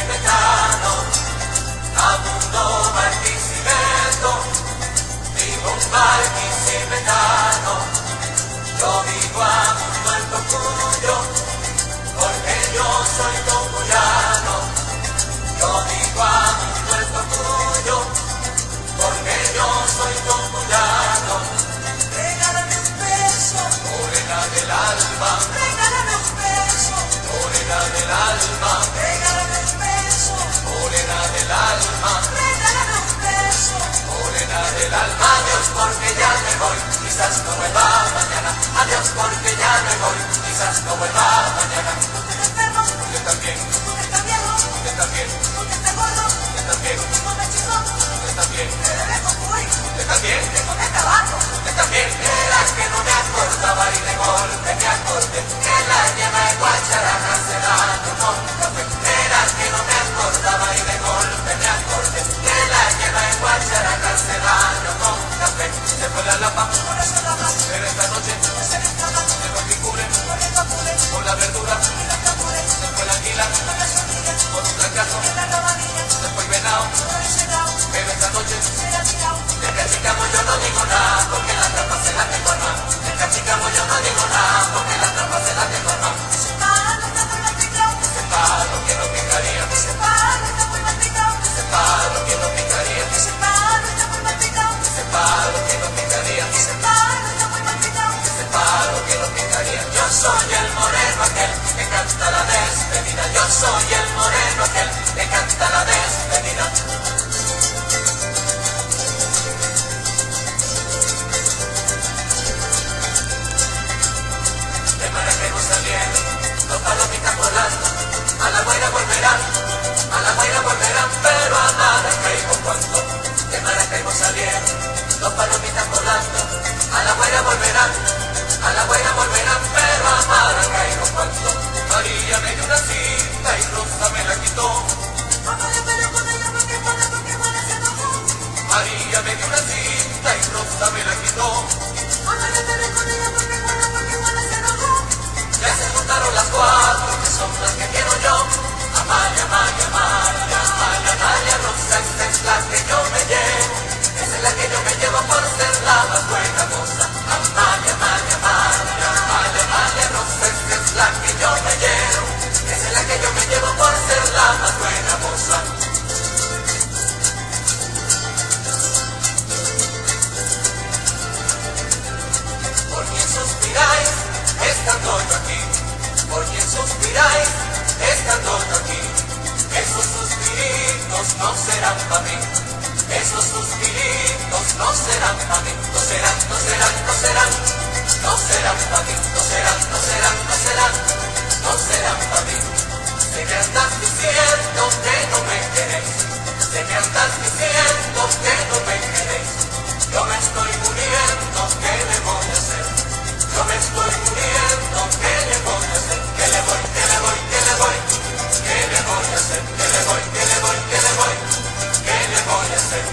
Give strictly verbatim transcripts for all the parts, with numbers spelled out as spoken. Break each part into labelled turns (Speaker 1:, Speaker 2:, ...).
Speaker 1: Barquisimetano, Amundo Barquisimeto, vivo en Barquisimetano, yo vivo a Mundo el Tocuyo, porque yo soy tocuyano, yo vivo a Mundo el Tocuyo, porque yo soy tocuyano.
Speaker 2: Regálame un beso,
Speaker 1: Morena del alma,
Speaker 2: regálame un beso,
Speaker 1: morena del alma,
Speaker 2: regálame un beso,
Speaker 1: morena del alma,
Speaker 2: regálame un beso.
Speaker 1: morena del alma. Adiós porque ya me voy, quizás no vuelva mañana. Adiós porque ya me voy, quizás no vuelva mañana.
Speaker 2: Tú que estás enfermo,
Speaker 1: Yo también,
Speaker 2: tú que estás viejo,
Speaker 1: yo también,
Speaker 2: tú que estás gordo,
Speaker 1: yo también,
Speaker 2: tú me chico,
Speaker 1: yo también,
Speaker 2: te debes concurrir,
Speaker 1: yo también,
Speaker 2: te comes tabaco.
Speaker 1: yo también. Era que no me acordaba y de golpe me acordé que la lleva de guacharaca se da con café. Era que no me acordaba y de golpe me acordé que la lleva de guacharaca se da con café. Se fue la lapa,
Speaker 2: Por eso la paz,
Speaker 1: pero esta noche
Speaker 2: se me escapa,
Speaker 1: se fue picure
Speaker 2: corriendo apure,
Speaker 1: con la verdura.
Speaker 2: y los tambores,
Speaker 1: Se fue la anguila
Speaker 2: no me sonríe,
Speaker 1: con un trancazo.
Speaker 2: en la rabanilla,
Speaker 1: Se fue el venado,
Speaker 2: todo encerrado,
Speaker 1: pero esta noche
Speaker 2: se ha tirado.
Speaker 1: de cachicamo yo no digo nada porque la trampa se la tengo armada. De cachicamo yo no digo nada porque la trampa se la tengo armada.
Speaker 2: Ese palo está muy mal picado,
Speaker 1: Ese palo que no picaría,
Speaker 2: ese palo está muy mal picado,
Speaker 1: ese palo que no picaría,
Speaker 2: ese palo está muy mal picado,
Speaker 1: ese palo que no picaría,
Speaker 2: ese palo está muy mal picado.
Speaker 1: ese palo que no picaría. Yo soy el moreno aquel que canta la despedida. Yo soy el moreno aquel que canta la despedida. De Maracaibo salieron los palomitas volando, a la Guaira volverán, a la Guaira volverán, pero a Maracaibo cuando. De Maracaibo salieron los palomitas volando, a la Guaira volverán, a la Guaira volverán, pero a Maracaibo cuando. María me dio una cinta y Rosa me la quitó.
Speaker 2: Mamá, yo peleo con ella porque para, porque para se enojó.
Speaker 1: María me dio una cinta y Rosa me la quitó.
Speaker 2: Mamá, yo peleo con ella porque para, porque para se enojó.
Speaker 1: Ya se juntaron las cuatro que son las que quiero yo. Amalia, Amalia, Amalia, Amalia, Amalia, Rosa, esa es la que yo me llevo. Esa es la que yo me llevo por ser la más buena moza. Amalia, Amalia, Amalia, Amalia, Amalia, Rosa, esa es la que yo me llevo. Esa es la que yo me llevo por ser la más buena moza. ¿Por quién suspiráis estando yo aquí? ¿Por quién suspiráis estando yo aquí? Esos suspiritos no serán para mí. Esos suspiritos no serán para mí. No serán, no serán, no serán. No serán para mí. No serán, no serán, no serán. No serán para mí. Sé que andas diciendo que no me queréis. Sé que andas diciendo que no me queréis. Yo me estoy muriendo, ¿qué le voy a hacer? Yo me estoy muriendo, ¿qué le voy a hacer? ¿Qué le voy, qué le voy, qué le voy? ¿Qué le voy a hacer? ¿Qué le voy, qué le voy, qué le voy? ¿Qué le voy a hacer?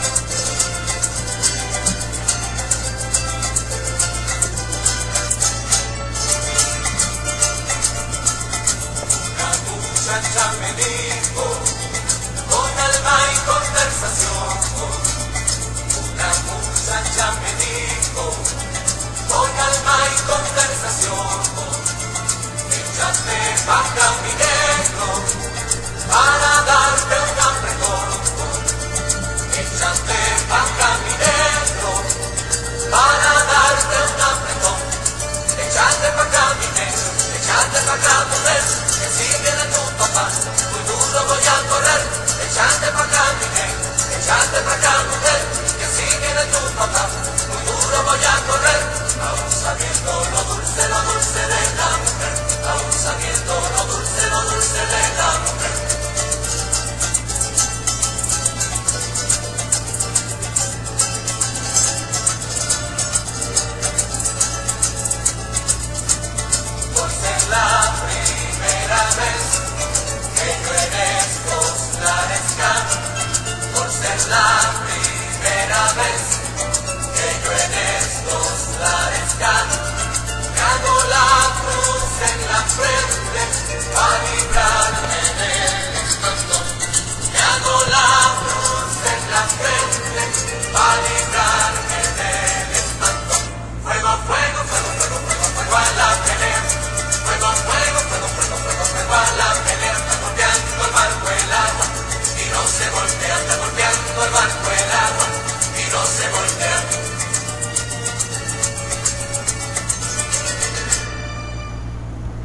Speaker 1: Una muchacha me dijo, con alma y conversación. Una muchacha me dijo, con alma y conversación, échate pa' acá mi negro, para darte un apretón. Échate pa' acá mi negro, para darte un apretón. Échate pa' acá mi negro, échate pa' acá mujer, que si viene tu papá, muy duro voy a correr. Échate pa' acá mi negro, échate pa' acá mujer, que si viene tu papá, muy duro voy a correr. Aún sabiendo lo dulce, lo dulce de la mujer, aún sabiendo lo dulce, lo dulce de la mujer. Por ser la primera vez que yo en estos lares canto, por ser la primera vez que yo en estos lares canto, me hago la cruz en la frente para librarme de